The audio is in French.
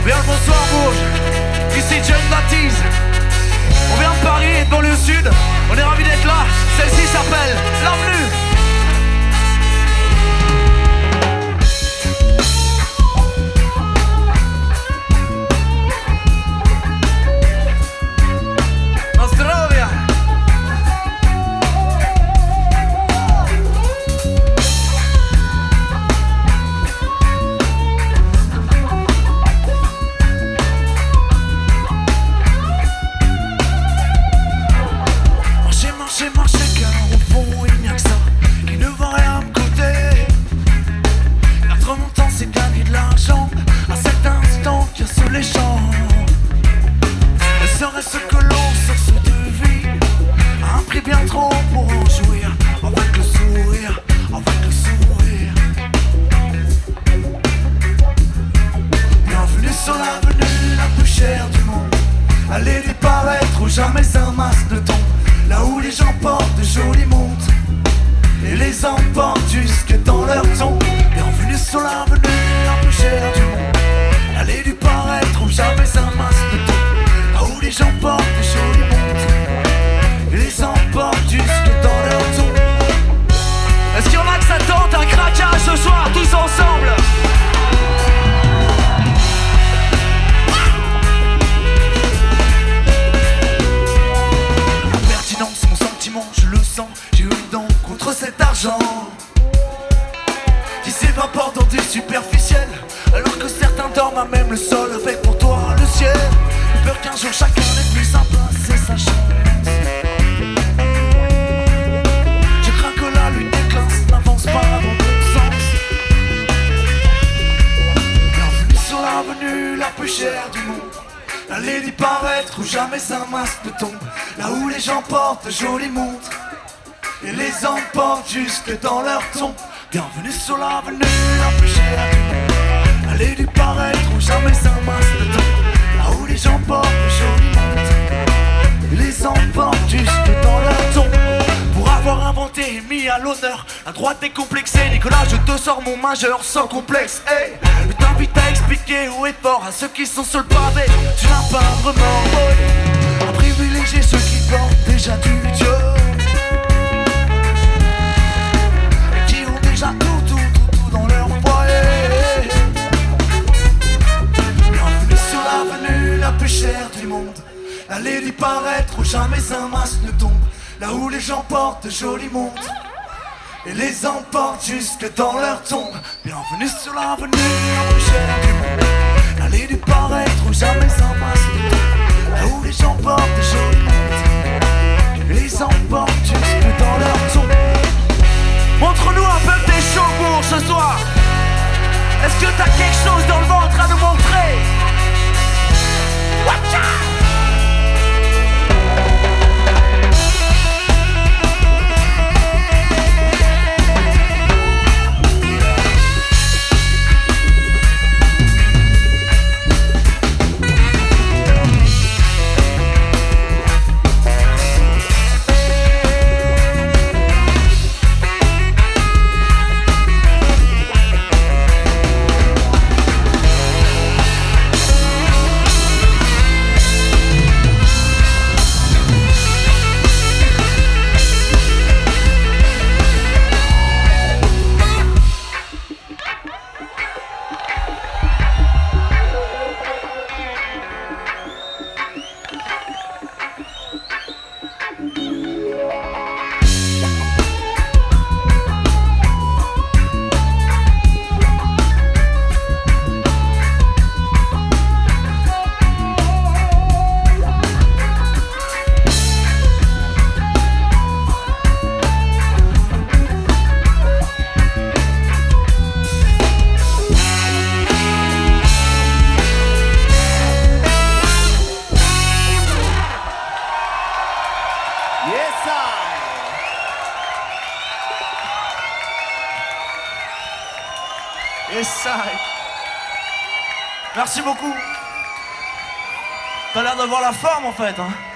Bien le bonsoir Bourges, ici John Baptiste. On vient de Paris et de banlieue sud. On est ravis d'être là. Celle-ci s'appelle L'avenue. Marcher car au fond il n'y a que ça qui ne va rien me coûter. Être montant c'est gagner de l'argent à cet instant qu'il y a sous les champs. Ne serait-ce que l'on source de vie à un prix bien trop pour en jouir. Avec le sourire, avec le sourire. Bienvenue sur l'avenue la plus chère du monde. Allez disparaître où jamais un masque ne tombe. Là où les gens portent de jolies montres et les emportent jusque dans leur tombe. Bienvenue sur l'avenue la plus chère du monde. Allez du paraître où jamais un masque ne tombe. Là où les gens portent de jolies montres et les emportent jusque dans leur tombe. Est-ce qu'il y en a que ça tente un craquage ce soir tous ensemble? Je le sens, j'ai une dent contre cet argent qui s'évapore dans du superficiel, alors que certains dorment à même le sol avec pour toi le ciel. J'ai peur qu'un jour chacun n'ait plus à passer sa chance. Je crains que la lutte des classes n'avance pas dans le sens. Bienvenue sur l'avenue la plus chère du monde. Allez d'y paraître où jamais un masque ne tombe. Là où les gens portent de jolies montres et les emportent jusque dans leur tombe. Bienvenue sur l'avenue la plus chère du monde. Allez d'y paraître où jamais un masque ne tombe. Là où les gens portent de jolies montres et les emportent jusque dans leur tombe. Pour avoir inventé et mis à l'honneur la droite décomplexée, Nicolas, je te sors mon majeur sans complexe. Hey, je t'invite à expliquer haut et fort à ceux qui sont sur le pavé. Tu n'as pas vraiment à privilégier ceux qui portent déjà du Dieu et qui ont déjà tout dans leur foyer. Bienvenue sur l'avenue la plus chère du monde. Allez d'y paraître où jamais un masque ne tombe. Là où les gens portent de jolies montres et les emportent jusque dans leur tombe. Bienvenue sur l'avenue la plus chère du monde. Allez d'y paraître où jamais un masque ne tombe. Là où les gens portent de jolies montres et les emportent jusque dans leur tombe. Montre-nous un peu que t'es chaud pour ce soir. Est-ce que t'as quelque chose dans le ventre à nous montrer? Watcha! Yes, side. Merci beaucoup. T'as l'air d'avoir la forme en fait, hein.